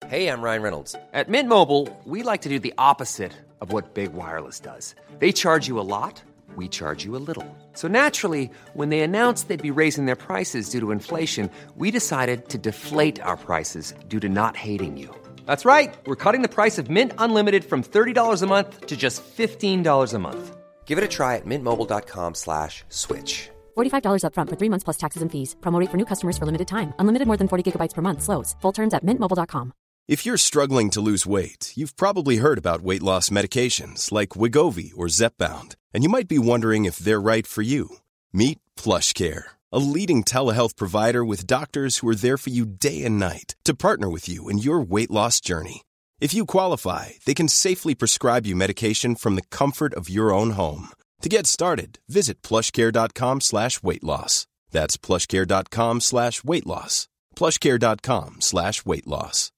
Hey, I'm Ryan Reynolds. At Mint Mobile, we like to do the opposite of what Big Wireless does. They charge you a lot, we charge you a little. So naturally, when they announced they'd be raising their prices due to inflation, we decided to deflate our prices due to not hating you. That's right. We're cutting the price of Mint Unlimited from $30 a month to just $15 a month. Give it a try at mintmobile.com/switch. $45 up front for 3 months plus taxes and fees. Promo rate for new customers for limited time. Unlimited more than 40 gigabytes per month. Slows full terms at mintmobile.com. If you're struggling to lose weight, you've probably heard about weight loss medications like Wegovy or Zepbound, and you might be wondering if they're right for you. Meet PlushCare, a leading telehealth provider with doctors who are there for you day and night to partner with you in your weight loss journey. If you qualify, they can safely prescribe you medication from the comfort of your own home. To get started, visit plushcare.com/weight-loss. That's plushcare.com/weight-loss. plushcare.com/weight-loss.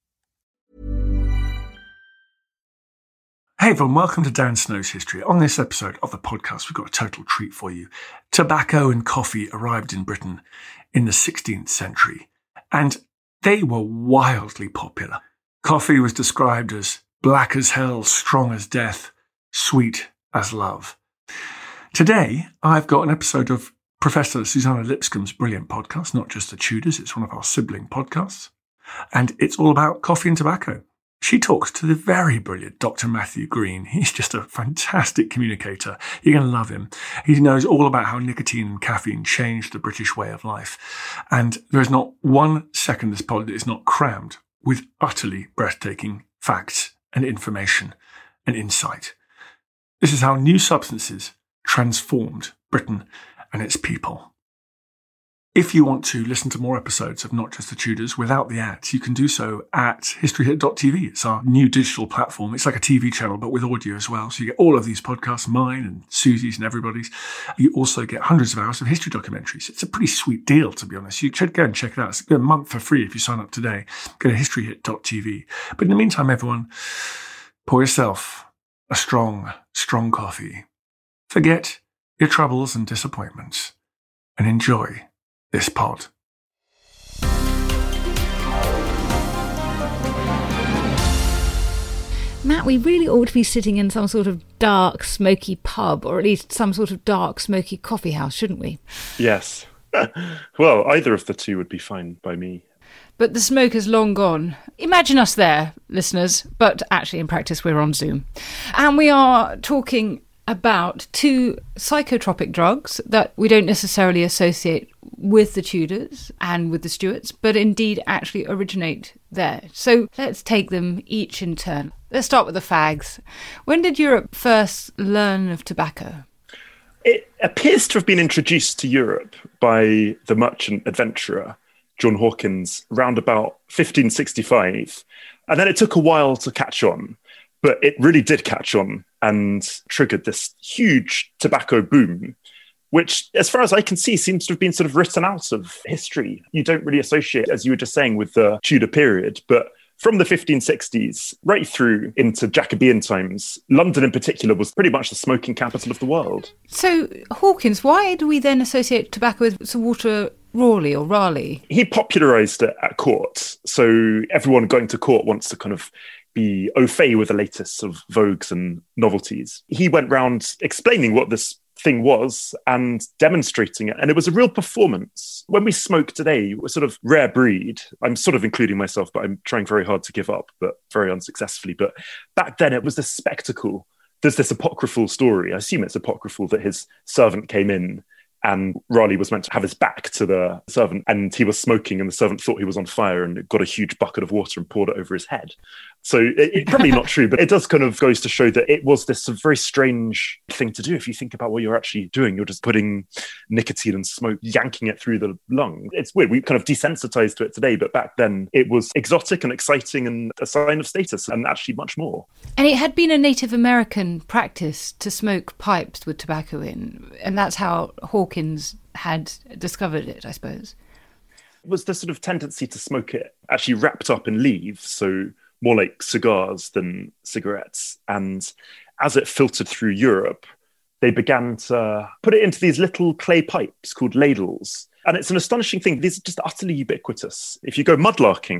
Hey everyone, welcome to Dan Snow's History. On this episode of the podcast, we've got a total treat for you. Tobacco and coffee arrived in Britain in the 16th century, and they were wildly popular. Coffee was described as black as hell, strong as death, sweet as love. Today, I've got an episode of Professor Suzannah Lipscomb's brilliant podcast, Not Just the Tudors, it's one of our sibling podcasts, and it's all about coffee and tobacco. She talks to the very brilliant Dr. Matthew Green. He's just a fantastic communicator. You're going to love him. He knows all about how nicotine and caffeine changed the British way of life. And there is not 1 second this pod that is not crammed with utterly breathtaking facts and information and insight. This is how new substances transformed Britain and its people. If you want to listen to more episodes of Not Just the Tudors without the ads, you can do so at historyhit.tv. It's our new digital platform. It's like a TV channel, but with audio as well. So you get all of these podcasts, mine and Susie's and everybody's. You also get hundreds of hours of history documentaries. It's a pretty sweet deal, to be honest. You should go and check it out. It's a month for free if you sign up today. Go to historyhit.tv. But in the meantime, everyone, pour yourself a strong, strong coffee. Forget your troubles and disappointments and enjoy this pod. Matt, we really ought to be sitting in some sort of dark, smoky pub, or at least some sort of dark, smoky coffee house, shouldn't we? Yes. Well, either of the two would be fine by me. But the smoke is long gone. Imagine us there, listeners, but actually in practice we're on Zoom. And we are talking about 2 psychotropic drugs that we don't necessarily associate with the Tudors and with the Stuarts, but indeed actually originate there. So let's take them each in turn. Let's start with the fags. When did Europe first learn of tobacco? It appears to have been introduced to Europe by the merchant adventurer John Hawkins round about 1565. And then it took a while to catch on, but it really did catch on and triggered this huge tobacco boom, which, as far as I can see, seems to have been sort of written out of history. You don't really associate, as you were just saying, with the Tudor period, but from the 1560s right through into Jacobean times, London in particular was pretty much the smoking capital of the world. So, Hawkins, why do we then associate tobacco with Sir Walter Raleigh or Raleigh? He popularised it at court, so everyone going to court wants to kind of be au fait with the latest sort of vogues and novelties. He went round explaining what this thing was and demonstrating it, and it was a real performance. When we smoke today, we're sort of rare breed. I'm sort of including myself, but I'm trying very hard to give up, but very unsuccessfully. But back then it was this spectacle. There's this apocryphal story, I assume it's apocryphal, that his servant came in and Raleigh was meant to have his back to the servant, and he was smoking, and the servant thought he was on fire and got a huge bucket of water and poured it over his head. So it's probably not true, but it does kind of goes to show that it was this very strange thing to do. If you think about what you're actually doing, you're just putting nicotine and smoke, yanking it through the lung. It's weird. We kind of desensitized to it today, but back then it was exotic and exciting and a sign of status, and actually much more. And it had been a Native American practice to smoke pipes with tobacco in, and that's how Hawkins had discovered it, I suppose. It was the sort of tendency to smoke it actually wrapped up in leaves, so more like cigars than cigarettes. And as it filtered through Europe, they began to put it into these little clay pipes called ladles. And it's an astonishing thing. These are just utterly ubiquitous. If you go mudlarking,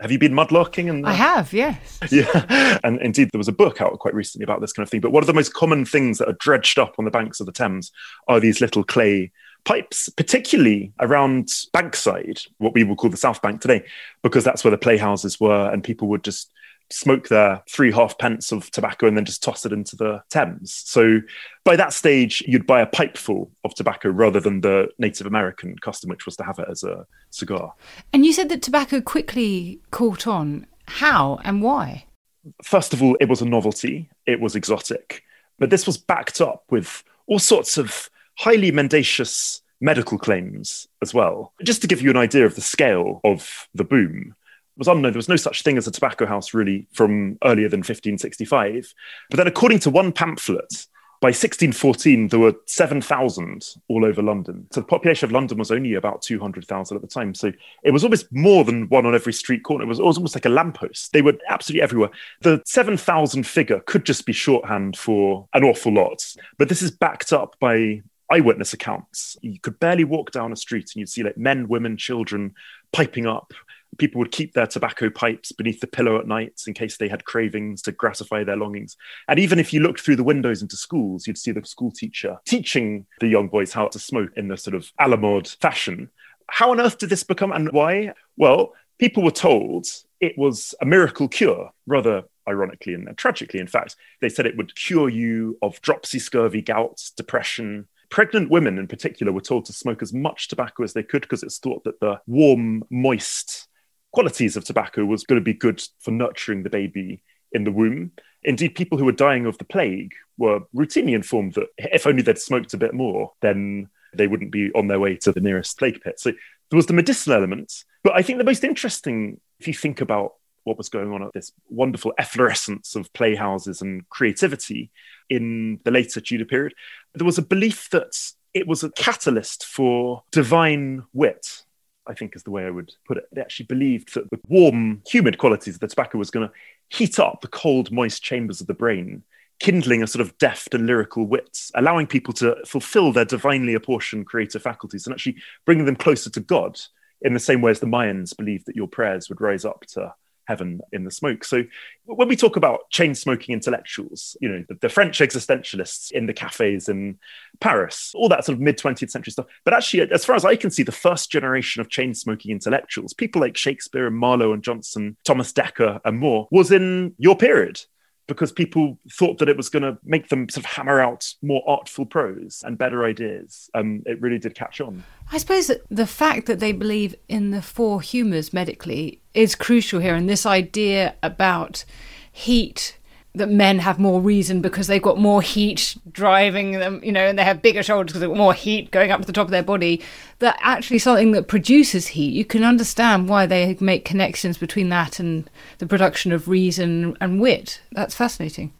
Have you been mudlarking? I have, yes. Yeah, and indeed there was a book out quite recently about this kind of thing. But one of the most common things that are dredged up on the banks of the Thames are these little clay pipes, particularly around Bankside, what we would call the South Bank today, because that's where the playhouses were, and people would just smoke their 3 halfpence of tobacco and then just toss it into the Thames. So by that stage, you'd buy a pipeful of tobacco rather than the Native American custom, which was to have it as a cigar. And you said that tobacco quickly caught on. How and why? First of all, it was a novelty. It was exotic. But this was backed up with all sorts of highly mendacious medical claims as well. Just to give you an idea of the scale of the boom, it was unknown. There was no such thing as a tobacco house really from earlier than 1565. But then according to one pamphlet, by 1614, there were 7,000 all over London. So the population of London was only about 200,000 at the time. So it was almost more than one on every street corner. It was almost like a lamppost. They were absolutely everywhere. The 7,000 figure could just be shorthand for an awful lot. But this is backed up by eyewitness accounts. You could barely walk down a street and you'd see like men, women, children piping up. People would keep their tobacco pipes beneath the pillow at night in case they had cravings to gratify their longings. And even if you looked through the windows into schools, you'd see the school teacher teaching the young boys how to smoke in the sort of a la mode fashion. How on earth did this become and why? Well, people were told it was a miracle cure, rather ironically and tragically, in fact. They said it would cure you of dropsy, scurvy, gout, depression. Pregnant women in particular were told to smoke as much tobacco as they could because it's thought that the warm, moist qualities of tobacco was going to be good for nurturing the baby in the womb. Indeed, people who were dying of the plague were routinely informed that if only they'd smoked a bit more, then they wouldn't be on their way to the nearest plague pit. So there was the medicinal element. But I think the most interesting, if you think about what was going on at this wonderful efflorescence of playhouses and creativity in the later Tudor period, there was a belief that it was a catalyst for divine wit, I think is the way I would put it. They actually believed that the warm, humid qualities of the tobacco was going to heat up the cold, moist chambers of the brain, kindling a sort of deft and lyrical wit, allowing people to fulfill their divinely apportioned creative faculties and actually bringing them closer to God in the same way as the Mayans believed that your prayers would rise up to heaven in the smoke. So when we talk about chain-smoking intellectuals, you know, the French existentialists in the cafes in Paris, all that sort of mid-20th century stuff. But actually, as far as I can see, the first generation of chain-smoking intellectuals, people like Shakespeare and Marlowe and Johnson, Thomas Dekker and more, was in your period, because people thought that it was going to make them sort of hammer out more artful prose and better ideas. It really did catch on. I suppose that the fact that they believe in the 4 humours medically is crucial here. And this idea about heat, that men have more reason because they've got more heat driving them, you know, and they have bigger shoulders because they've got more heat going up to the top of their body, that actually something that produces heat, you can understand why they make connections between that and the production of reason and wit. That's fascinating.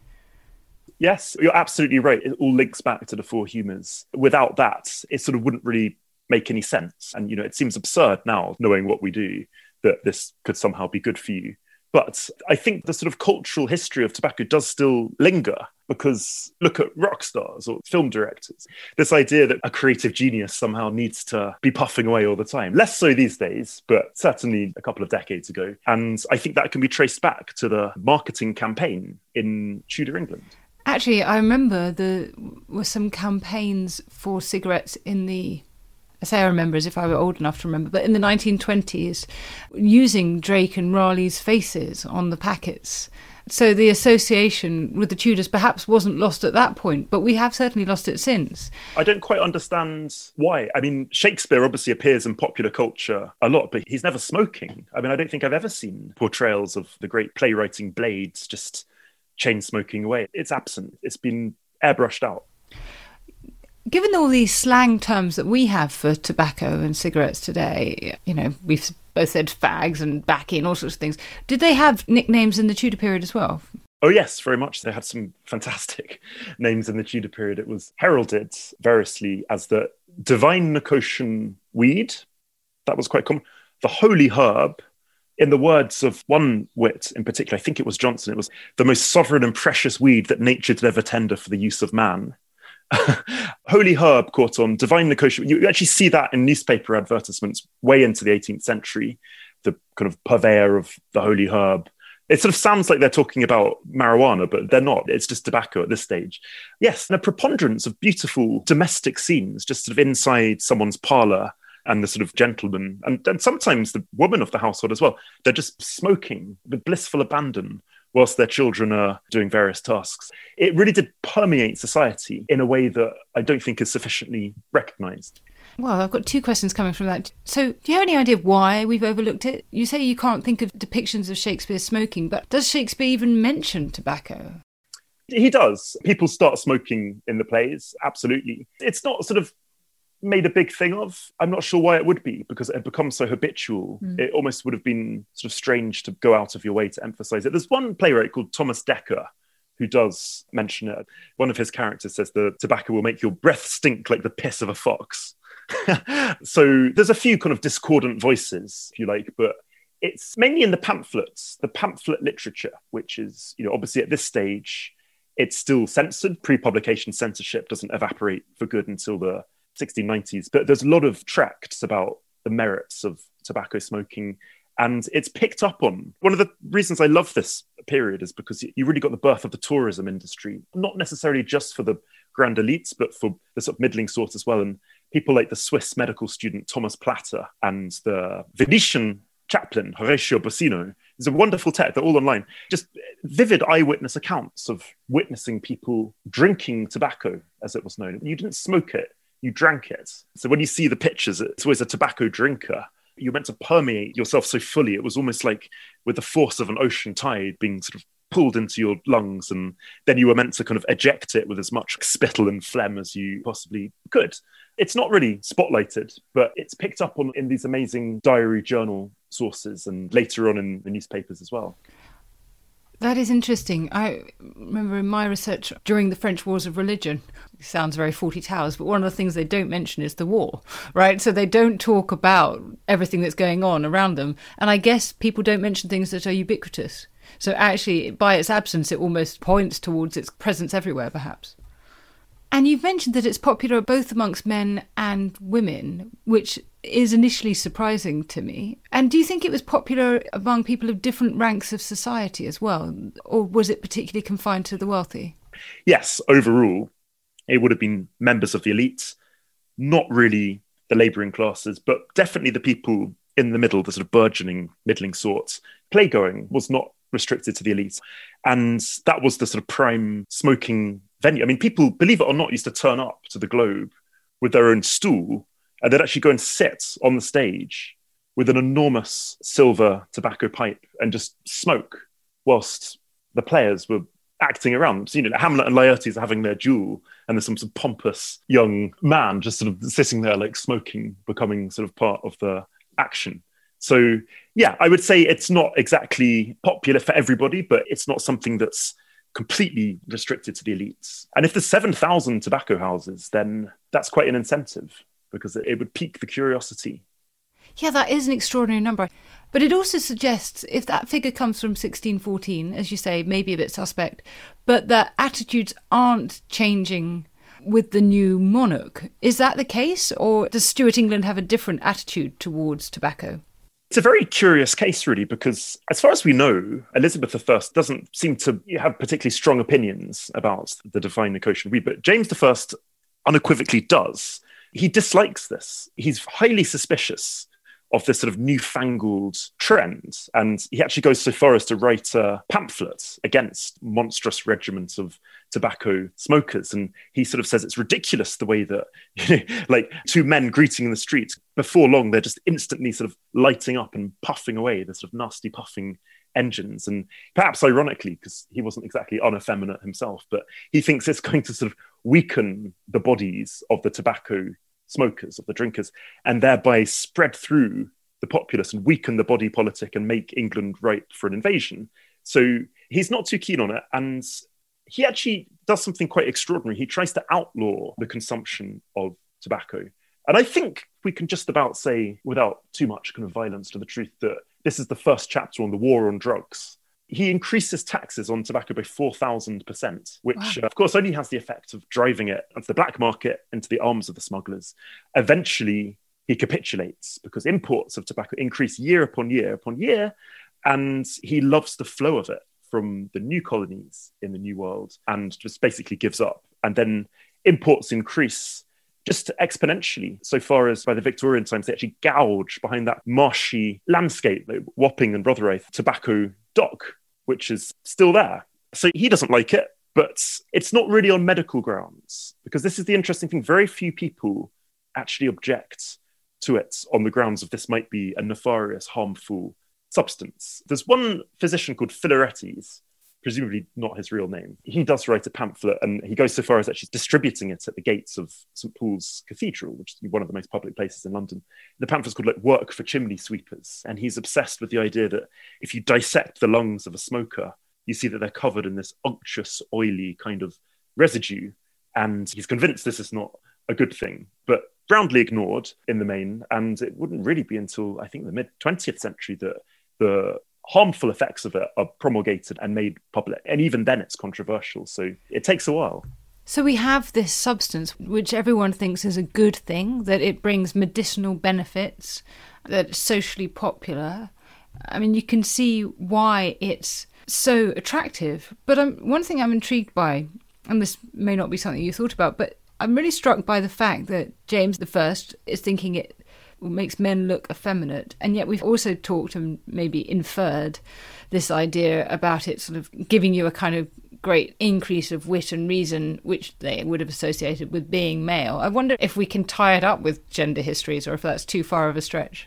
Yes, you're absolutely right. It all links back to the 4 humours. Without that, it sort of wouldn't really make any sense. And, you know, it seems absurd now, knowing what we do, that this could somehow be good for you. But I think the sort of cultural history of tobacco does still linger, because look at rock stars or film directors. This idea that a creative genius somehow needs to be puffing away all the time. Less so these days, but certainly a couple of decades ago. And I think that can be traced back to the marketing campaign in Tudor England. Actually, I remember there were some campaigns for cigarettes in the... I say I remember as if I were old enough to remember, but in the 1920s, using Drake and Raleigh's faces on the packets. So the association with the Tudors perhaps wasn't lost at that point, but we have certainly lost it since. I don't quite understand why. I mean, Shakespeare obviously appears in popular culture a lot, but he's never smoking. I mean, I don't think I've ever seen portrayals of the great playwriting Blades just chain smoking away. It's absent. It's been airbrushed out. Given all these slang terms that we have for tobacco and cigarettes today, you know, we've both said fags and baccy and all sorts of things. Did they have nicknames in the Tudor period as well? Oh, yes, very much. They had some fantastic names in the Tudor period. It was heralded variously as the divine Nicotian weed. That was quite common. The holy herb. In the words of one wit in particular, I think it was Johnson, it was the most sovereign and precious weed that nature did ever tender for the use of man. Holy herb caught on, divine Nicotian. You actually see that in newspaper advertisements way into the 18th century. the kind of purveyor of the holy herb. It sort of sounds like they're talking about marijuana, but they're not. It's just tobacco at this stage. Yes, and a preponderance of beautiful domestic scenes, just sort of inside someone's parlour, and the sort of gentleman, and sometimes the woman of the household as well. They're just smoking with blissful abandon whilst their children are doing various tasks. It really did permeate society in a way that I don't think is sufficiently recognised. Well, I've got two questions coming from that. So, do you have any idea why we've overlooked it? You say you can't think of depictions of Shakespeare smoking, but does Shakespeare even mention tobacco? He does. People start smoking in the plays, absolutely. It's not sort of made a big thing of. I'm not sure why it would be, because it had become so habitual. It almost would have been sort of strange to go out of your way to emphasise it. There's one playwright called Thomas Dekker who does mention it. One of his characters says the tobacco will make your breath stink like the piss of a fox. So there's a few kind of discordant voices, if you like, but it's mainly in the pamphlets, the pamphlet literature, which is, obviously at this stage, it's still censored. Pre-publication censorship doesn't evaporate for good until the 1690s. But there's a lot of tracts about the merits of tobacco smoking, and it's picked up on. One of the reasons I love this period is because you really got the birth of the tourism industry, not necessarily just for the grand elites, but for the sort of middling sort as well. And people like the Swiss medical student Thomas Platter and the Venetian chaplain Horatio Bosino. It's a wonderful text. They're all online. Just vivid eyewitness accounts of witnessing people drinking tobacco, as it was known. You didn't smoke it, you drank it. So when you see the pictures, it's always a tobacco drinker. You're meant to permeate yourself so fully. It was almost like with the force of an ocean tide being sort of pulled into your lungs, and then you were meant to kind of eject it with as much spittle and phlegm as you possibly could. It's not really spotlighted, but it's picked up on in these amazing diary journal sources and later on in the newspapers as well. That is interesting. I remember in my research during the French Wars of Religion, it sounds very Fawlty Towers, but one of the things they don't mention is the war, right? So they don't talk about everything that's going on around them. And I guess people don't mention things that are ubiquitous. So actually, by its absence, it almost points towards its presence everywhere, perhaps. And you've mentioned that it's popular both amongst men and women, which is initially surprising to me. And do you think it was popular among people of different ranks of society as well? Or was it particularly confined to the wealthy? Yes, overall, it would have been members of the elite, not really the labouring classes, but definitely the people in the middle, the sort of burgeoning, middling sorts. Playgoing was not restricted to the elite. And that was the sort of prime smoking venue. I mean, people, believe it or not, used to turn up to the Globe with their own stool, and they'd actually go and sit on the stage with an enormous silver tobacco pipe and just smoke whilst the players were acting around. So, Hamlet and Laertes are having their duel, and there's some sort of pompous young man just sort of sitting there like smoking, becoming sort of part of the action. So, yeah, I would say it's not exactly popular for everybody, but it's not something that's completely restricted to the elites. And if there's 7,000 tobacco houses, then that's quite an incentive, because it would pique the curiosity. Yeah, that is an extraordinary number. But it also suggests, if that figure comes from 1614, as you say, maybe a bit suspect, but that attitudes aren't changing with the new monarch. Is that the case? Or does Stuart England have a different attitude towards tobacco? It's a very curious case, really, because as far as we know, Elizabeth I doesn't seem to have particularly strong opinions about the divine Nicotian weed, but James I unequivocally does. He dislikes this. He's highly suspicious of this sort of newfangled trend. And he actually goes so far as to write a pamphlet against monstrous regiments of tobacco smokers. And he sort of says it's ridiculous the way that, like two men greeting in the street, before long, they're just instantly sort of lighting up and puffing away, the sort of nasty puffing engines. And perhaps ironically, because he wasn't exactly uneffeminate himself, but he thinks it's going to sort of weaken the bodies of the tobacco smokers, of the drinkers, and thereby spread through the populace and weaken the body politic and make England ripe for an invasion. So he's not too keen on it. And he actually does something quite extraordinary. He tries to outlaw the consumption of tobacco. And I think we can just about say, without too much kind of violence to the truth, that this is the first chapter on the war on drugs. He increases taxes on tobacco by 4,000%, which, of course, only has the effect of driving it onto the black market, into the arms of the smugglers. Eventually, he capitulates because imports of tobacco increase year upon year upon year, and he loves the flow of it from the new colonies in the New World and just basically gives up. And then imports increase just exponentially, so far as by the Victorian times, they actually gouge behind that marshy landscape, like Wapping and Rotherhithe tobacco dock, which is still there. So he doesn't like it, but it's not really on medical grounds, because this is the interesting thing. Very few people actually object to it on the grounds of this might be a nefarious, harmful substance. There's one physician called Philaretes, presumably not his real name. He does write a pamphlet, and he goes so far as actually distributing it at the gates of St. Paul's Cathedral, which is one of the most public places in London. The pamphlet's called like Work for Chimney Sweepers. And he's obsessed with the idea that if you dissect the lungs of a smoker, you see that they're covered in this unctuous, oily kind of residue. And he's convinced this is not a good thing, but roundly ignored in the main. And it wouldn't really be until, I think, the mid-20th century that the harmful effects of it are promulgated and made public. And even then it's controversial. So it takes a while. So we have this substance which everyone thinks is a good thing, that it brings medicinal benefits, that it's socially popular. I mean, you can see why it's so attractive. But one thing I'm intrigued by, and this may not be something you thought about, but I'm really struck by the fact that James I is thinking it makes men look effeminate, and yet we've also talked and maybe inferred this idea about it sort of giving you a kind of great increase of wit and reason, which they would have associated with being male. I wonder if we can tie it up with gender histories, or if that's too far of a stretch.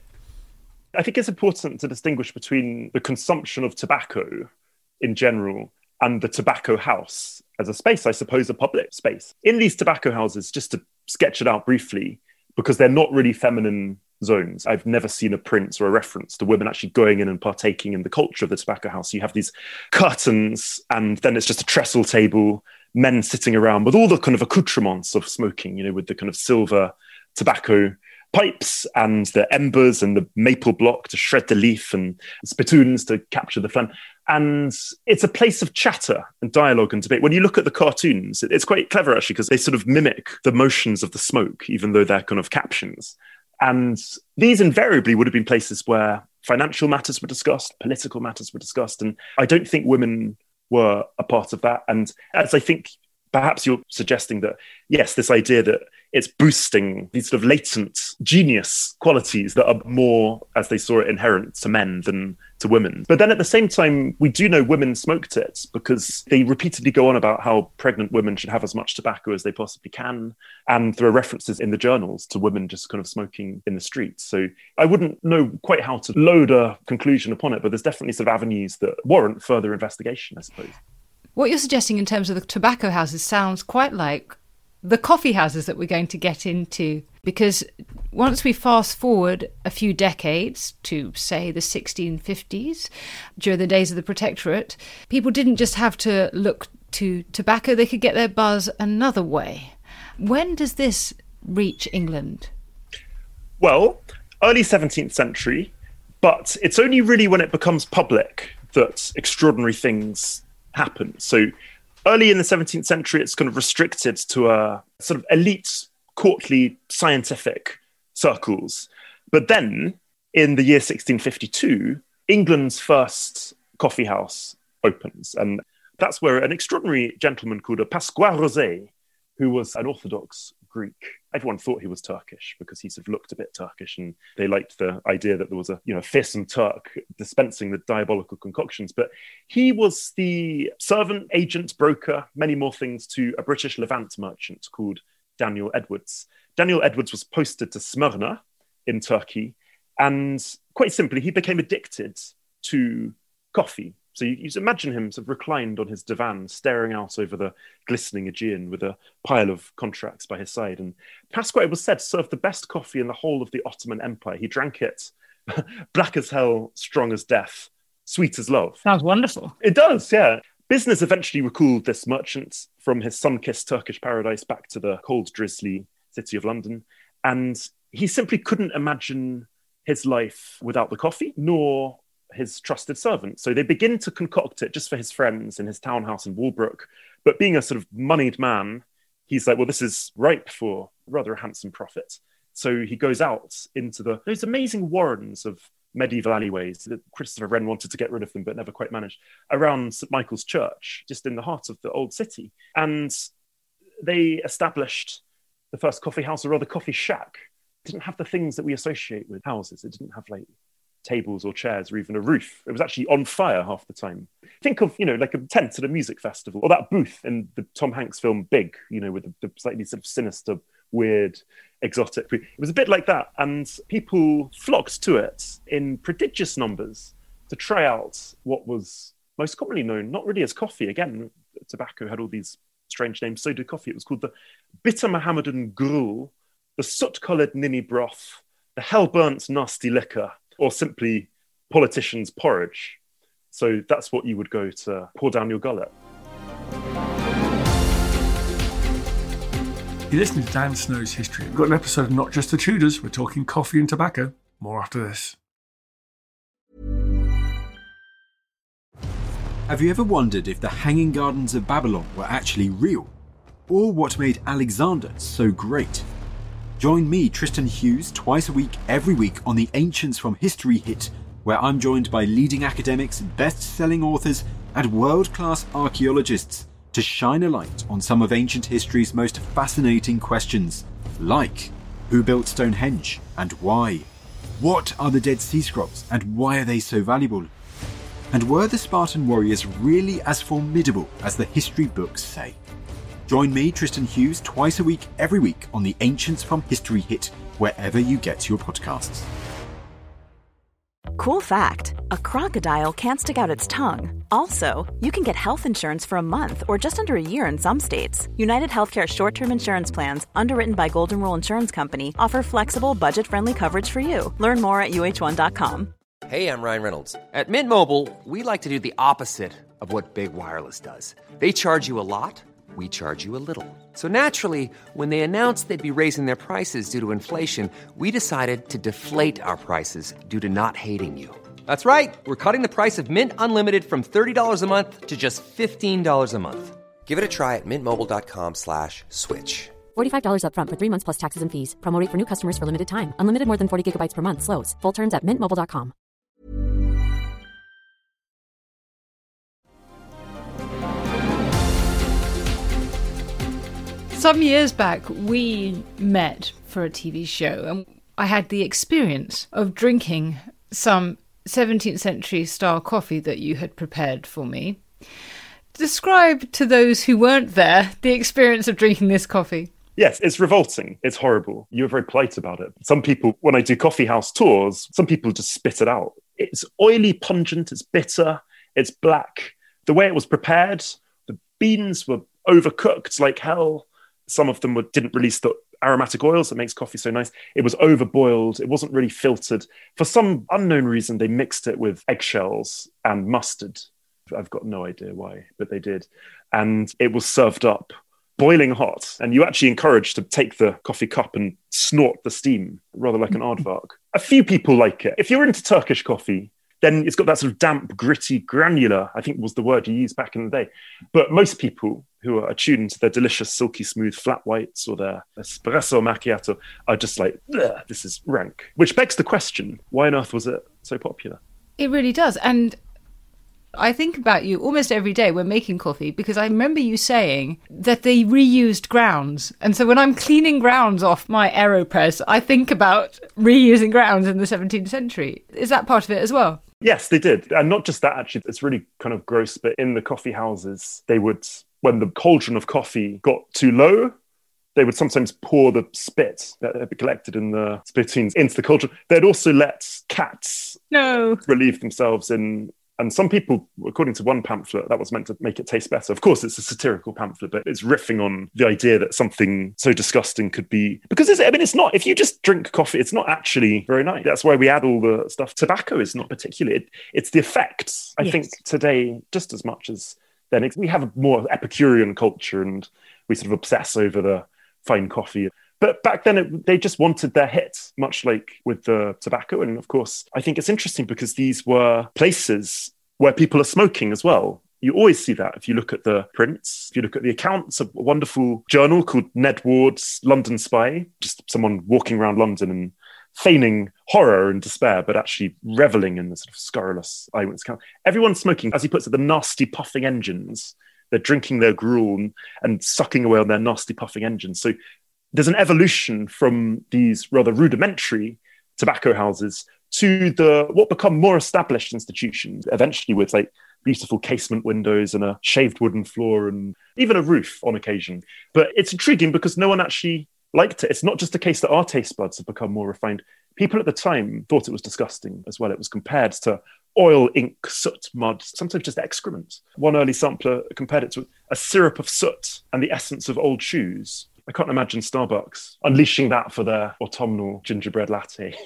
I think it's important to distinguish between the consumption of tobacco in general and the tobacco house as a space, I suppose, a public space. In these tobacco houses, just to sketch it out briefly, because they're not really feminine zones. I've never seen a print or a reference to women actually going in and partaking in the culture of the tobacco house. You have these curtains, and then it's just a trestle table, men sitting around with all the kind of accoutrements of smoking, with the kind of silver tobacco pipes and the embers and the maple block to shred the leaf and spittoons to capture the phlegm. And it's a place of chatter and dialogue and debate. When you look at the cartoons, it's quite clever, actually, because they sort of mimic the motions of the smoke, even though they're kind of captions. And these invariably would have been places where financial matters were discussed, political matters were discussed. And I don't think women were a part of that. And as I think perhaps you're suggesting that, yes, this idea that it's boosting these sort of latent genius qualities that are more, as they saw it, inherent to men than to women. But then at the same time, we do know women smoked it, because they repeatedly go on about how pregnant women should have as much tobacco as they possibly can. And there are references in the journals to women just kind of smoking in the streets. So I wouldn't know quite how to load a conclusion upon it, but there's definitely sort of avenues that warrant further investigation, I suppose. What you're suggesting in terms of the tobacco houses sounds quite like the coffee houses that we're going to get into, because once we fast forward a few decades to, say, the 1650s, during the days of the Protectorate, people didn't just have to look to tobacco, they could get their buzz another way. When does this reach England? Well, early 17th century, but it's only really when it becomes public that extraordinary things happen. So early in the 17th century, it's kind of restricted to a sort of elite, courtly, scientific circles. But then, in the year 1652, England's first coffee house opens. And that's where an extraordinary gentleman called Pasquale Rosé, who was an Orthodox Greek. Everyone thought he was Turkish because he sort of looked a bit Turkish, and they liked the idea that there was a fearsome Turk dispensing the diabolical concoctions. But he was the servant, agent, broker, many more things, to a British Levant merchant called Daniel Edwards. Daniel Edwards was posted to Smyrna in Turkey, and quite simply, he became addicted to coffee. So you imagine him sort of reclined on his divan, staring out over the glistening Aegean with a pile of contracts by his side. And Pasquale was said to serve the best coffee in the whole of the Ottoman Empire. He drank it black as hell, strong as death, sweet as love. Sounds wonderful. It does, yeah. Business eventually recalled this merchant from his sun-kissed Turkish paradise back to the cold, drizzly city of London. And he simply couldn't imagine his life without the coffee, nor his trusted servant. So they begin to concoct it just for his friends in his townhouse in Walbrook. But being a sort of moneyed man, he's like, well, this is ripe for rather a handsome profit. So he goes out into those amazing warrens of medieval alleyways that Christopher Wren wanted to get rid of them, but never quite managed, around St. Michael's Church, just in the heart of the old city. And they established the first coffee house, or rather coffee shack. It didn't have the things that we associate with houses. It didn't have like tables or chairs or even a roof. It was actually on fire half the time. Think of, like a tent at a music festival, or that booth in the Tom Hanks film Big, with the slightly sort of sinister, weird, exotic. It was a bit like that. And people flocked to it in prodigious numbers to try out what was most commonly known, not really as coffee. Again, tobacco had all these strange names. So did coffee. It was called the bitter Mohammedan gruel, the soot-coloured ninny broth, the hell-burnt nasty liquor, or simply politicians' porridge. So that's what you would go to pour down your gullet. You're listening to Dan Snow's History. We've got an episode of Not Just the Tudors. We're talking coffee and tobacco. More after this. Have you ever wondered if the Hanging Gardens of Babylon were actually real? Or what made Alexander so great? Join me, Tristan Hughes, twice a week, every week on the Ancients from History Hit, where I'm joined by leading academics, best-selling authors, and world-class archaeologists to shine a light on some of ancient history's most fascinating questions, like who built Stonehenge and why? What are the Dead Sea Scrolls and why are they so valuable? And were the Spartan warriors really as formidable as the history books say? Join me, Tristan Hughes, twice a week, every week on the Ancients from History Hit, wherever you get your podcasts. Cool fact, a crocodile can't stick out its tongue. Also, you can get health insurance for a month or just under a year in some states. United Healthcare short-term insurance plans, underwritten by Golden Rule Insurance Company, offer flexible, budget-friendly coverage for you. Learn more at uh1.com. Hey, I'm Ryan Reynolds. At Mint Mobile, we like to do the opposite of what Big Wireless does. They charge you a lot, we charge you a little. So naturally, when they announced they'd be raising their prices due to inflation, we decided to deflate our prices due to not hating you. That's right. We're cutting the price of Mint Unlimited from $30 a month to just $15 a month. Give it a try at mintmobile.com/switch. $45 up front for 3 months plus taxes and fees. Promo rate for new customers for limited time. Unlimited more than 40 gigabytes per month. Slows full terms at mintmobile.com. Some years back, we met for a TV show, and I had the experience of drinking some 17th century style coffee that you had prepared for me. Describe to those who weren't there the experience of drinking this coffee. Yes, it's revolting. It's horrible. You're very polite about it. Some people, when I do coffee house tours, some people just spit it out. It's oily, pungent, it's bitter, it's black. The way it was prepared, the beans were overcooked like hell. Some of them didn't release the aromatic oils that makes coffee so nice. It was overboiled. It wasn't really filtered. For some unknown reason, they mixed it with eggshells and mustard. I've got no idea why, but they did. And it was served up boiling hot. And you actually encouraged to take the coffee cup and snort the steam, rather like an aardvark. A few people like it. If you're into Turkish coffee, then it's got that sort of damp, gritty, granular, I think was the word you used back in the day. But most people who are attuned to their delicious, silky smooth flat whites or their espresso macchiato are just like, this is rank. Which begs the question, why on earth was it so popular? It really does. And I think about you almost every day when making coffee, because I remember you saying that they reused grounds. And so when I'm cleaning grounds off my AeroPress, I think about reusing grounds in the 17th century. Is that part of it as well? Yes, they did. And not just that, actually, it's really kind of gross, but in the coffee houses, they would, when the cauldron of coffee got too low, they would sometimes pour the spit that had been collected in the spittoons into the cauldron. They'd also let cats relieve themselves in. And some people, according to one pamphlet, that was meant to make it taste better. Of course, it's a satirical pamphlet, but it's riffing on the idea that something so disgusting could be... Because, it's not... If you just drink coffee, it's not actually very nice. That's why we add all the stuff. Tobacco is not particularly... It's the effects. I think today, just as much as then, we have a more Epicurean culture and we sort of obsess over the fine coffee. But back then, they just wanted their hit, much like with the tobacco. And of course, I think it's interesting because these were places where people are smoking as well. You always see that if you look at the prints, if you look at the accounts of a wonderful journal called Ned Ward's London Spy, just someone walking around London and feigning horror and despair, but actually reveling in the sort of scurrilous eyewitness account. Everyone's smoking, as he puts it, the nasty puffing engines. They're drinking their gruel and sucking away on their nasty puffing engines. So there's an evolution from these rather rudimentary tobacco houses to what become more established institutions, eventually with like beautiful casement windows and a shaved wooden floor and even a roof on occasion. But it's intriguing because no one actually liked it. It's not just a case that our taste buds have become more refined. People at the time thought it was disgusting as well. It was compared to oil, ink, soot, mud, sometimes just excrement. One early sampler compared it to a syrup of soot and the essence of old shoes. I can't imagine Starbucks unleashing that for their autumnal gingerbread latte.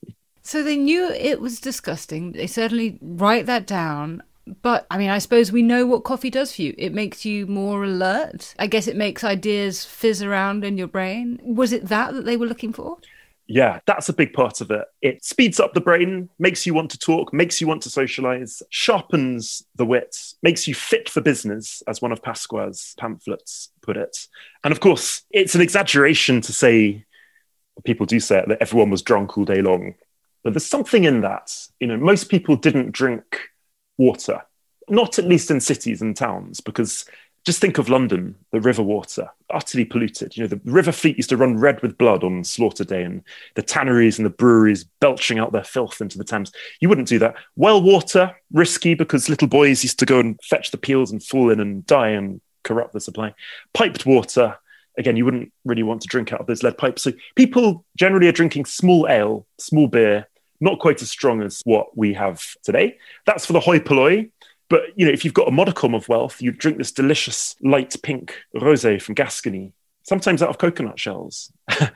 So they knew it was disgusting. They certainly write that down. But, I mean, I suppose we know what coffee does for you. It makes you more alert. I guess it makes ideas fizz around in your brain. Was it that they were looking for? Yeah, that's a big part of it. It speeds up the brain, makes you want to talk, makes you want to socialise, sharpens the wit, makes you fit for business, as one of Pasqua's pamphlets put it. And of course, it's an exaggeration to say, people do say it, that everyone was drunk all day long. But there's something in that. You know, most people didn't drink water, not at least in cities and towns, because just think of London, the river water, utterly polluted. You know, the River Fleet used to run red with blood on slaughter day, and the tanneries and the breweries belching out their filth into the Thames. You wouldn't do that. Well water, risky, because little boys used to go and fetch the peels and fall in and die and corrupt the supply. Piped water, again, you wouldn't really want to drink out of those lead pipes. So people generally are drinking small ale, small beer, not quite as strong as what we have today. That's for the hoi polloi. But, you know, if you've got a modicum of wealth, you drink this delicious light pink rosé from Gascony, sometimes out of coconut shells.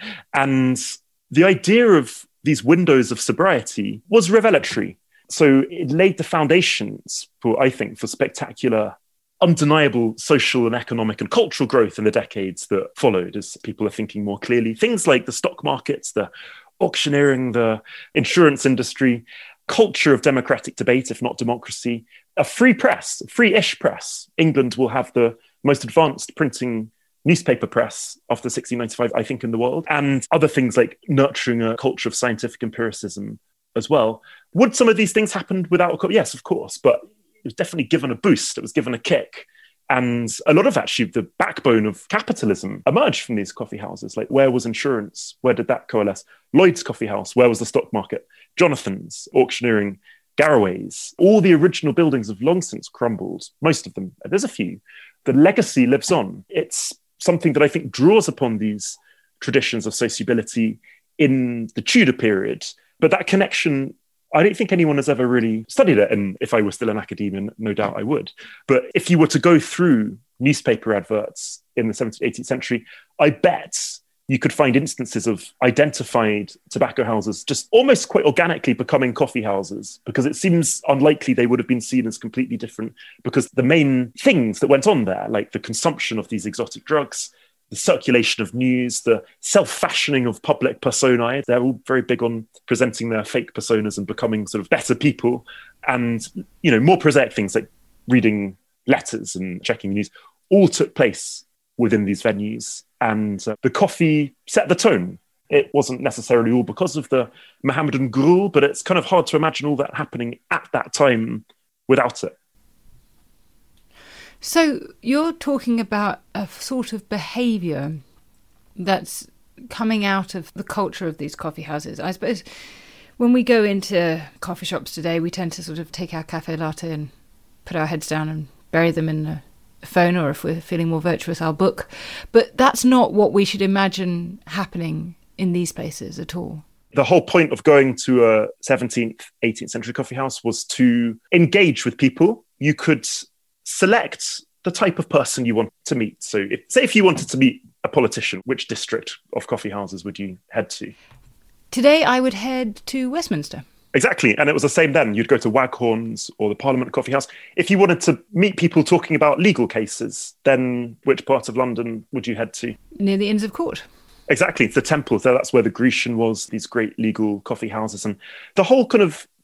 And the idea of these windows of sobriety was revelatory. So it laid the foundations for, I think, for spectacular, undeniable social and economic and cultural growth in the decades that followed as people are thinking more clearly. Things like the stock markets, the auctioneering, the insurance industry, culture of democratic debate, if not democracy, a free press, free-ish press. England will have the most advanced printing newspaper press after 1695, I think, in the world, and other things like nurturing a culture of scientific empiricism as well. Would some of these things happen without a Yes, of course, but it was definitely given a boost. It was given a kick. And a lot of actually the backbone of capitalism emerged from these coffee houses. Like, where was insurance? Where did that coalesce? Lloyd's Coffee House. Where was the stock market? Jonathan's, auctioneering, Garraway's. All the original buildings have long since crumbled. Most of them. There's a few. The legacy lives on. It's something that I think draws upon these traditions of sociability in the Tudor period. But that connection, I don't think anyone has ever really studied it. And if I were still in academia, no doubt I would. But if you were to go through newspaper adverts in the 17th, 18th century, I bet you could find instances of identified tobacco houses just almost quite organically becoming coffee houses, because it seems unlikely they would have been seen as completely different, because the main things that went on there, like the consumption of these exotic drugs, the circulation of news, the self-fashioning of public personae. They're all very big on presenting their fake personas and becoming sort of better people. And, you know, more prosaic things like reading letters and checking news all took place within these venues. And the coffee set the tone. It wasn't necessarily all because of the Mohammedan gruel, but it's kind of hard to imagine all that happening at that time without it. So you're talking about a sort of behaviour that's coming out of the culture of these coffee houses. I suppose when we go into coffee shops today, we tend to sort of take our cafe latte and put our heads down and bury them in a phone, or if we're feeling more virtuous, our book. But that's not what we should imagine happening in these places at all. The whole point of going to a 17th, 18th century coffee house was to engage with people. You could select the type of person you want to meet. So if you wanted to meet a politician, which district of coffee houses would you head to? Today I would head to Westminster. Exactly. And it was the same then. You'd go to Waghorn's or the Parliament Coffee House. If you wanted to meet people talking about legal cases, then which part of London would you head to? Near the Inns of Court. Exactly. It's the Temple. So that's where the Grecian was, these great legal coffee houses. And the whole kind of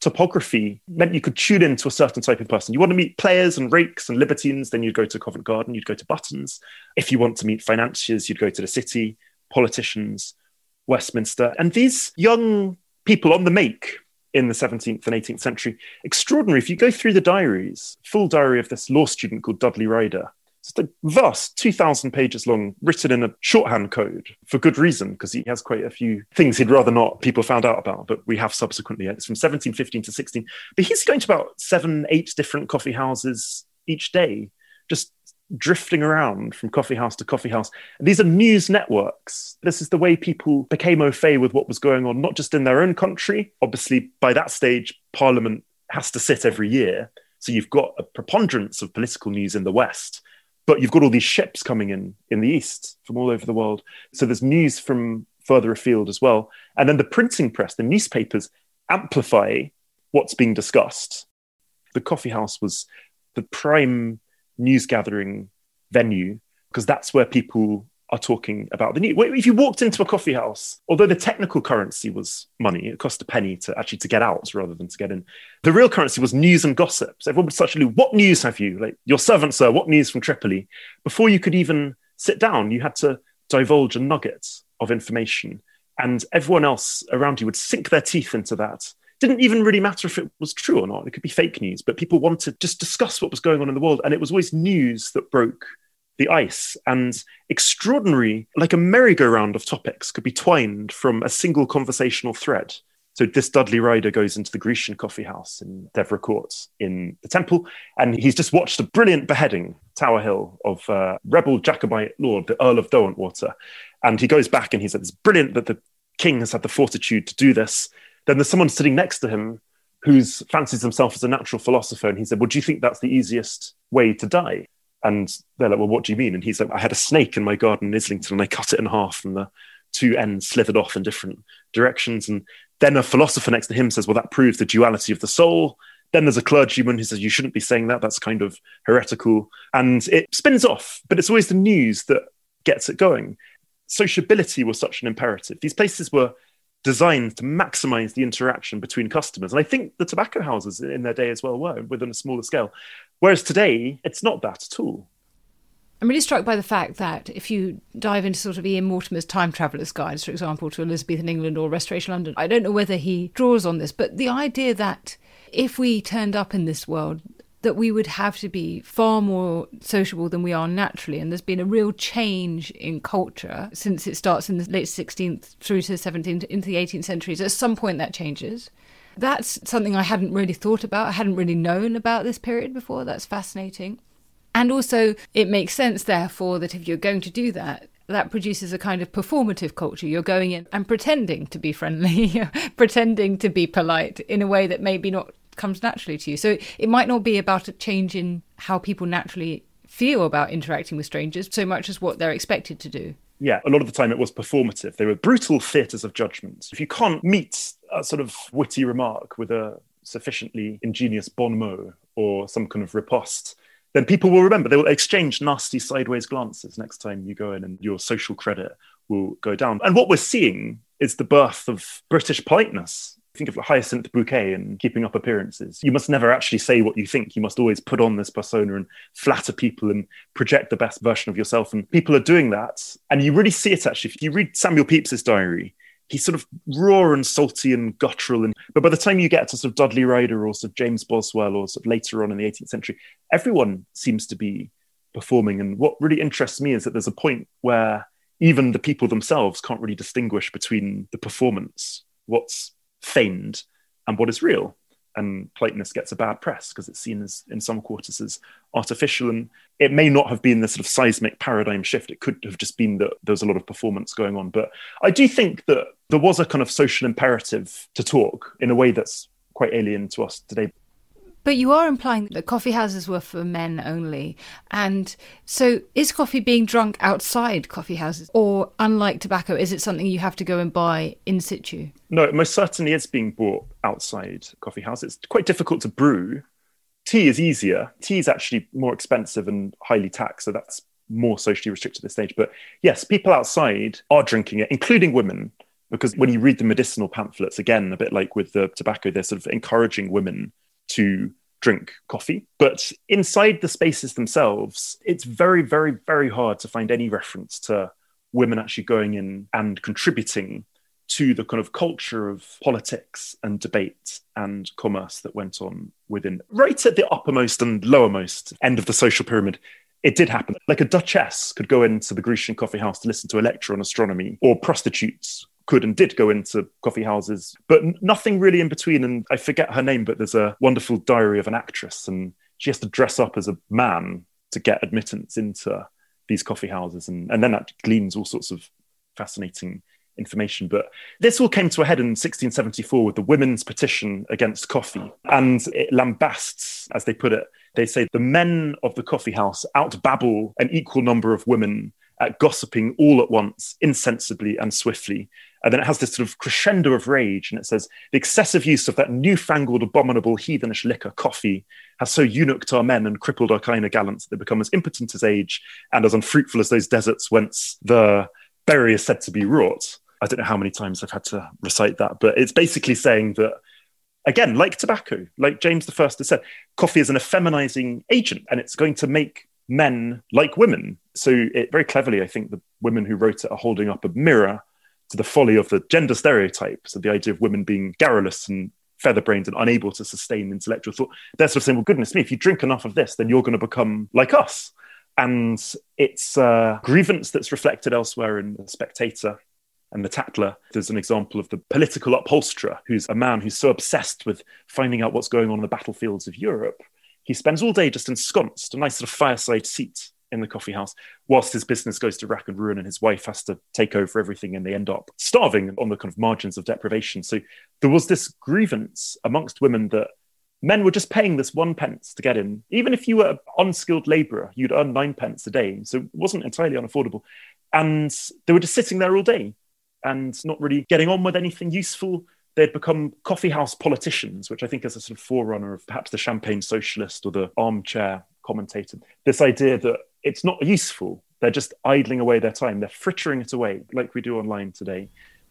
topography meant you could tune into a certain type of person. You want to meet players and rakes and libertines, then you'd go to Covent Garden, you'd go to Buttons. If you want to meet financiers, you'd go to the City, politicians, Westminster. And these young people on the make in the 17th and 18th century, extraordinary. If you go through the diaries, full diary of this law student called Dudley Ryder, it's a vast 2,000 pages long, written in a shorthand code for good reason, because he has quite a few things he'd rather not people found out about, but we have subsequently. It's from 1715 to 16. But he's going to about 7-8 different coffee houses each day, just drifting around from coffee house to coffee house. And these are news networks. This is the way people became au fait with what was going on, not just in their own country. Obviously, by that stage, Parliament has to sit every year. So you've got a preponderance of political news in the West. But you've got all these ships coming in the East from all over the world. So there's news from further afield as well. And then the printing press, the newspapers, amplify what's being discussed. The coffee house was the prime news gathering venue, because that's where people are talking about the news. If you walked into a coffee house, although the technical currency was money, it cost a penny to get out rather than to get in. The real currency was news and gossip. So everyone would start to do, what news have you? Like, your servant, sir, what news from Tripoli? Before you could even sit down, you had to divulge a nugget of information, and everyone else around you would sink their teeth into that. Didn't even really matter if it was true or not. It could be fake news, but people wanted to just discuss what was going on in the world. And it was always news that broke the ice, and extraordinary, like a merry-go-round of topics could be twined from a single conversational thread. So this Dudley Ryder goes into the Grecian coffee house in Devra Court in the Temple, and he's just watched a brilliant beheading, Tower Hill, of rebel Jacobite lord, the Earl of Derwentwater. And he goes back and he said, it's brilliant that the king has had the fortitude to do this. Then there's someone sitting next to him who fancies himself as a natural philosopher. And he said, well, do you think that's the easiest way to die? And they're like, well, what do you mean? And he's like, I had a snake in my garden in Islington and I cut it in half and the two ends slithered off in different directions. And then a philosopher next to him says, well, that proves the duality of the soul. Then there's a clergyman who says, you shouldn't be saying that. That's kind of heretical. And it spins off, but it's always the news that gets it going. Sociability was such an imperative. These places were designed to maximize the interaction between customers. And I think the tobacco houses in their day as well were, within a smaller scale. Whereas today, it's not that at all. I'm really struck by the fact that if you dive into sort of Ian Mortimer's Time Traveller's Guides, for example, to Elizabethan England or Restoration London, I don't know whether he draws on this, but the idea that if we turned up in this world, that we would have to be far more sociable than we are naturally. And there's been a real change in culture since it starts in the late 16th through to the 17th into the 18th centuries. At some point that changes. That's something I hadn't really thought about. I hadn't really known about this period before. That's fascinating. And also it makes sense, therefore, that if you're going to do that, that produces a kind of performative culture. You're going in and pretending to be friendly, pretending to be polite in a way that maybe not comes naturally to you. So it might not be about a change in how people naturally feel about interacting with strangers so much as what they're expected to do. Yeah, a lot of the time it was performative. They were brutal theatres of judgment. If you can't meet a sort of witty remark with a sufficiently ingenious bon mot or some kind of riposte, then people will remember. They will exchange nasty sideways glances next time you go in, and your social credit will go down. And what we're seeing is the birth of British politeness. Think of Hyacinth Bouquet and Keeping Up Appearances. You must never actually say what you think. You must always put on this persona and flatter people and project the best version of yourself. And people are doing that. And you really see it, actually. If you read Samuel Pepys's diary, he's sort of raw and salty and guttural. But by the time you get to sort of Dudley Ryder or sort of James Boswell or sort of later on in the 18th century, everyone seems to be performing. And what really interests me is that there's a point where even the people themselves can't really distinguish between the performance, what's feigned, and what is real. And politeness gets a bad press because it's seen as, in some quarters, as artificial. And it may not have been the sort of seismic paradigm shift. It could have just been that there was a lot of performance going on. But I do think that there was a kind of social imperative to talk in a way that's quite alien to us today. But you are implying that coffee houses were for men only. And so is coffee being drunk outside coffee houses? Or, unlike tobacco, is it something you have to go and buy in situ? No, it most certainly is being bought outside coffee houses. It's quite difficult to brew. Tea is easier. Tea is actually more expensive and highly taxed, so that's more socially restricted at this stage. But yes, people outside are drinking it, including women. Because when you read the medicinal pamphlets, again, a bit like with the tobacco, they're sort of encouraging women to drink coffee. But inside the spaces themselves, it's very, very, very hard to find any reference to women actually going in and contributing to the kind of culture of politics and debate and commerce that went on within. Right at the uppermost and lowermost end of the social pyramid, it did happen. Like a duchess could go into the Grecian coffee house to listen to a lecture on astronomy, or prostitutes could and did go into coffee houses, but nothing really in between. And I forget her name, but there's a wonderful diary of an actress, and she has to dress up as a man to get admittance into these coffee houses. And then that gleans all sorts of fascinating information. But this all came to a head in 1674 with the Women's Petition Against Coffee. And it lambasts, as they put it, they say the men of the coffee house outbabble an equal number of women at gossiping all at once, insensibly and swiftly. And then it has this sort of crescendo of rage, and it says, the excessive use of that newfangled, abominable, heathenish liquor, coffee, has so eunuched our men and crippled our kiner gallants that they become as impotent as age and as unfruitful as those deserts whence the berry is said to be wrought. I don't know how many times I've had to recite that, but it's basically saying that, again, like tobacco, like James I has said, coffee is an effeminizing agent, and it's going to make men like women. So it very cleverly, I think the women who wrote it are holding up a mirror to the folly of the gender stereotypes, of the idea of women being garrulous and feather-brained and unable to sustain intellectual thought. They're sort of saying, well, goodness me, if you drink enough of this, then you're going to become like us. And it's a grievance that's reflected elsewhere in The Spectator and The Tatler. There's an example of the political upholsterer, who's a man who's so obsessed with finding out what's going on in the battlefields of Europe. He spends all day just ensconced, a nice sort of fireside seat in the coffee house, whilst his business goes to rack and ruin and his wife has to take over everything, and they end up starving on the kind of margins of deprivation. So there was this grievance amongst women that men were just paying this 1 pence to get in. Even if you were an unskilled labourer, you'd earn 9 pence a day. So it wasn't entirely unaffordable. And they were just sitting there all day and not really getting on with anything useful. They'd become coffee house politicians, which I think is a sort of forerunner of perhaps the champagne socialist or the armchair commentator. This idea that it's not useful. They're just idling away their time. They're frittering it away like we do online today.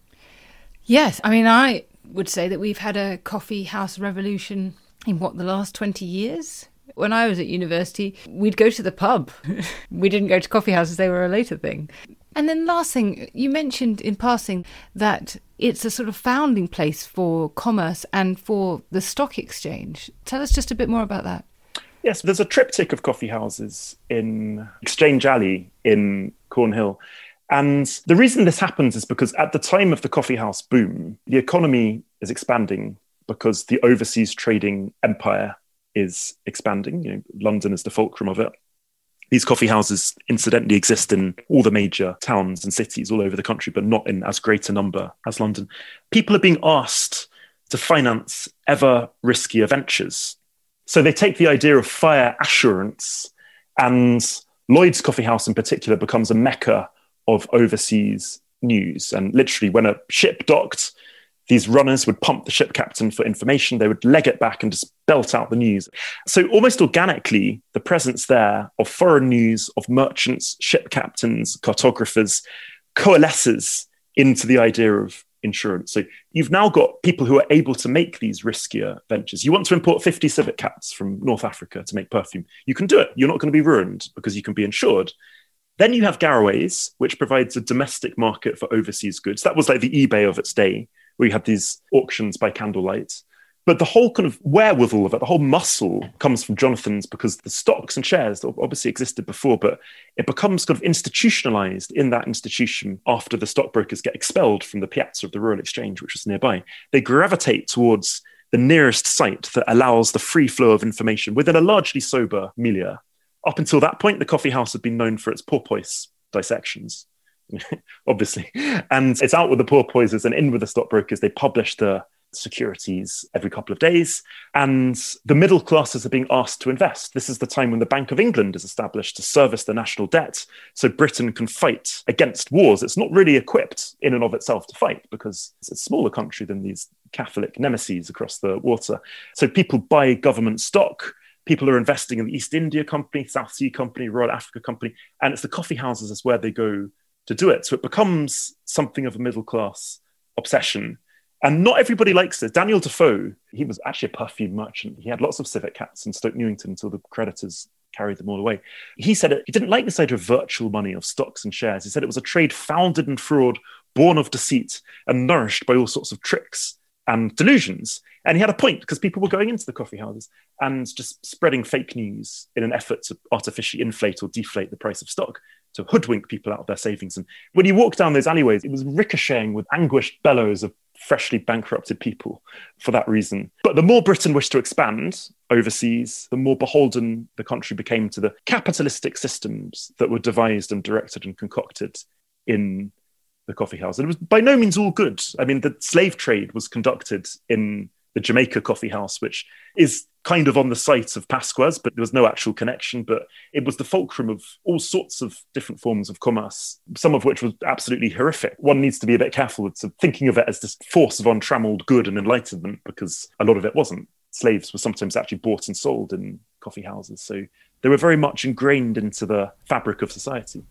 Yes. I mean, I would say that we've had a coffee house revolution in the last 20 years? When I was at university, we'd go to the pub. We didn't go to coffee houses. They were a later thing. And then last thing, you mentioned in passing that it's a sort of founding place for commerce and for the stock exchange. Tell us just a bit more about that. Yes, there's a triptych of coffee houses in Exchange Alley in Cornhill. And the reason this happens is because at the time of the coffee house boom, the economy is expanding because the overseas trading empire is expanding. You know, London is the fulcrum of it. These coffee houses incidentally exist in all the major towns and cities all over the country, but not in as great a number as London. People are being asked to finance ever riskier ventures. So they take the idea of fire assurance, and Lloyd's Coffee House in particular becomes a mecca of overseas news. And literally when a ship docked, these runners would pump the ship captain for information. They would leg it back and just belt out the news. So almost organically, the presence there of foreign news, of merchants, ship captains, cartographers, coalesces into the idea of insurance. So you've now got people who are able to make these riskier ventures. You want to import 50 civet cats from North Africa to make perfume. You can do it. You're not going to be ruined because you can be insured. Then you have Garraways, which provides a domestic market for overseas goods. That was like the eBay of its day, where you had these auctions by candlelight. But the whole kind of wherewithal of it, the whole muscle comes from Jonathan's, because the stocks and shares obviously existed before, but it becomes kind of institutionalized in that institution after the stockbrokers get expelled from the piazza of the Royal Exchange, which was nearby. They gravitate towards the nearest site that allows the free flow of information within a largely sober milieu. Up until that point, the coffee house had been known for its porpoise dissections, obviously. And it's out with the porpoises and in with the stockbrokers. They publish the securities every couple of days, and the middle classes are being asked to invest. This is the time when the Bank of England is established to service the national debt, so Britain can fight against wars. It's not really equipped in and of itself to fight because it's a smaller country than these Catholic nemesis across the water. So people buy government stock. People are investing in the East India Company, South Sea Company, Royal Africa Company, and it's the coffee houses is where they go to do it. So it becomes something of a middle class obsession. And not everybody likes this. Daniel Defoe, he was actually a perfume merchant. He had lots of civet cats in Stoke Newington until the creditors carried them all away. He said he didn't like this idea of virtual money, of stocks and shares. He said it was a trade founded in fraud, born of deceit, and nourished by all sorts of tricks and delusions. And he had a point, because people were going into the coffee houses and just spreading fake news in an effort to artificially inflate or deflate the price of stock, to hoodwink people out of their savings. And when you walk down those alleyways, it was ricocheting with anguished bellows of freshly bankrupted people for that reason. But the more Britain wished to expand overseas, the more beholden the country became to the capitalistic systems that were devised and directed and concocted in the coffee house. And it was by no means all good. I mean, the slave trade was conducted in the Jamaica Coffee House, which is kind of on the site of Pasqua's, but there was no actual connection. But it was the fulcrum of all sorts of different forms of commerce, some of which was absolutely horrific. One needs to be a bit careful with thinking of it as this force of untrammeled good and enlightenment, because a lot of it wasn't. Slaves were sometimes actually bought and sold in coffee houses. So they were very much ingrained into the fabric of society.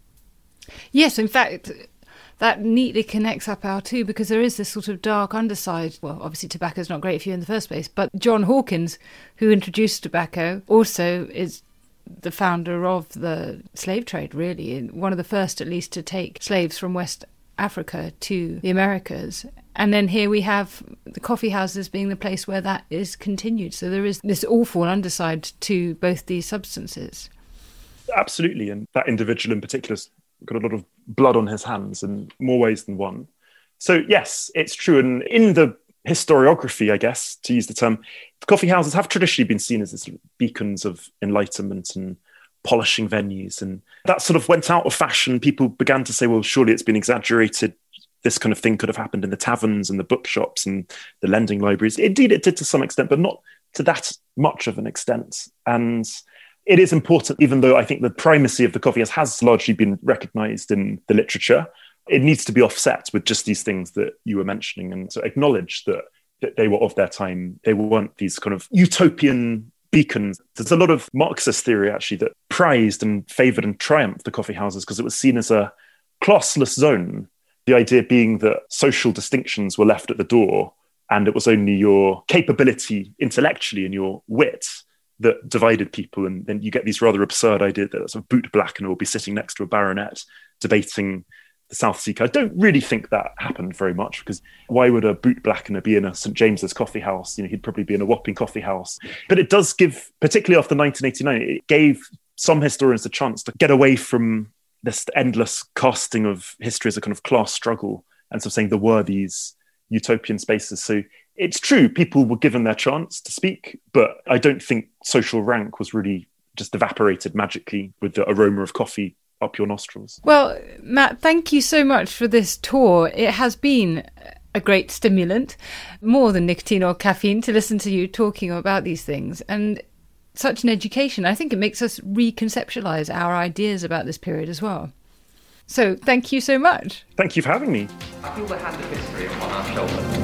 Yes, in fact, that neatly connects up our two, because there is this sort of dark underside. Well, obviously tobacco is not great for you in the first place, but John Hawkins, who introduced tobacco, also is the founder of the slave trade, really, and one of the first at least to take slaves from West Africa to the Americas. And then here we have the coffee houses being the place where that is continued. So there is this awful underside to both these substances. Absolutely. And that individual in particular got a lot of blood on his hands in more ways than one. So yes, it's true. And in the historiography, I guess, to use the term, the coffee houses have traditionally been seen as this sort of beacons of enlightenment and polishing venues. And that sort of went out of fashion. People began to say, well, surely it's been exaggerated. This kind of thing could have happened in the taverns and the bookshops and the lending libraries. Indeed, it did to some extent, but not to that much of an extent. And it is important, even though I think the primacy of the coffee has largely been recognised in the literature, it needs to be offset with just these things that you were mentioning, and so acknowledge that they were of their time. They weren't these kind of utopian beacons. There's a lot of Marxist theory, actually, that prized and favoured and triumphed the coffee houses because it was seen as a classless zone. The idea being that social distinctions were left at the door, and it was only your capability intellectually and your wit that divided people. And then you get these rather absurd ideas that a sort of boot blackener will be sitting next to a baronet debating the South Sea. I don't really think that happened very much, because why would a boot blackener be in a St. James's coffee house? You know, he'd probably be in a Wapping coffee house. But it does give, particularly after 1989, it gave some historians a chance to get away from this endless casting of history as a kind of class struggle, and sort of saying there were these utopian spaces. So it's true, people were given their chance to speak, but I don't think social rank was really just evaporated magically with the aroma of coffee up your nostrils. Well, Matt, thank you so much for this tour. It has been a great stimulant, more than nicotine or caffeine, to listen to you talking about these things, and such an education. I think it makes us reconceptualise our ideas about this period as well. So thank you so much. Thank you for having me. I feel the hand of history upon our shoulders.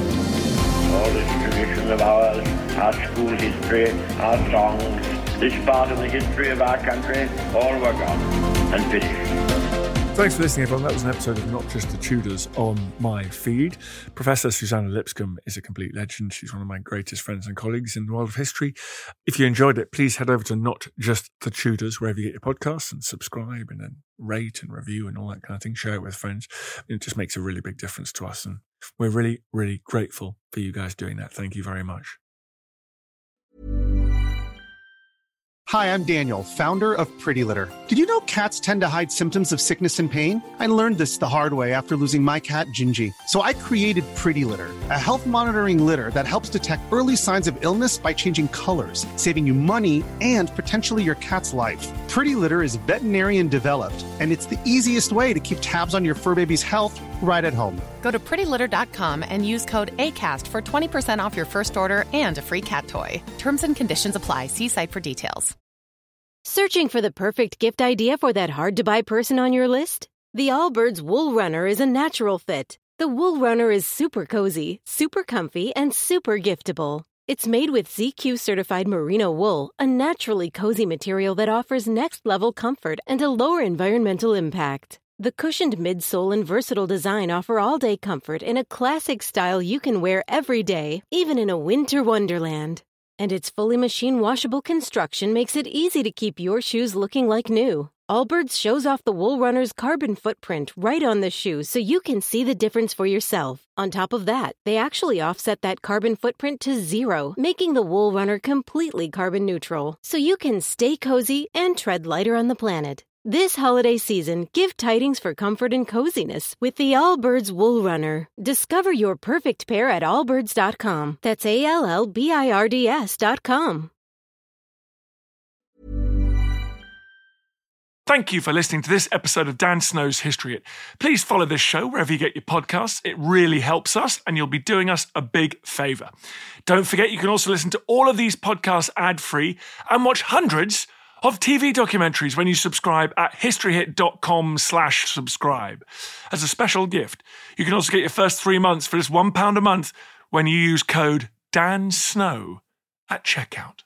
All this tradition of ours, our school history, our songs, this part of the history of our country, all were gone and finished. Thanks for listening, everyone. That was an episode of Not Just the Tudors on my feed. Professor Susanna Lipscomb is a complete legend. She's one of my greatest friends and colleagues in the world of history. If you enjoyed it, please head over to Not Just the Tudors, wherever you get your podcasts, and subscribe and then rate and review and all that kind of thing. Share it with friends. It just makes a really big difference to us. And we're really, really grateful for you guys doing that. Thank you very much. Hi, I'm Daniel, founder of Pretty Litter. Did you know cats tend to hide symptoms of sickness and pain? I learned this the hard way after losing my cat, Gingy. So I created Pretty Litter, a health monitoring litter that helps detect early signs of illness by changing colors, saving you money and potentially your cat's life. Pretty Litter is veterinarian developed, and it's the easiest way to keep tabs on your fur baby's health right at home. Go to prettylitter.com and use code ACAST for 20% off your first order and a free cat toy. Terms and conditions apply. See site for details. Searching for the perfect gift idea for that hard-to-buy person on your list? The Allbirds Wool Runner is a natural fit. The Wool Runner is super cozy, super comfy, and super giftable. It's made with ZQ-certified merino wool, a naturally cozy material that offers next-level comfort and a lower environmental impact. The cushioned midsole and versatile design offer all-day comfort in a classic style you can wear every day, even in a winter wonderland. And its fully machine-washable construction makes it easy to keep your shoes looking like new. Allbirds shows off the Wool Runner's carbon footprint right on the shoe so you can see the difference for yourself. On top of that, they actually offset that carbon footprint to 0, making the Wool Runner completely carbon neutral, so you can stay cozy and tread lighter on the planet. This holiday season, give tidings for comfort and coziness with the Allbirds Wool Runner. Discover your perfect pair at allbirds.com. That's ALLBIRDS.com. Thank you for listening to this episode of Dan Snow's History Hit. Please follow this show wherever you get your podcasts. It really helps us, and you'll be doing us a big favour. Don't forget, you can also listen to all of these podcasts ad-free and watch hundreds of TV documentaries when you subscribe at historyhit.com/subscribe. As a special gift, you can also get your first 3 months for just £1 a month when you use code DANSNOW at checkout.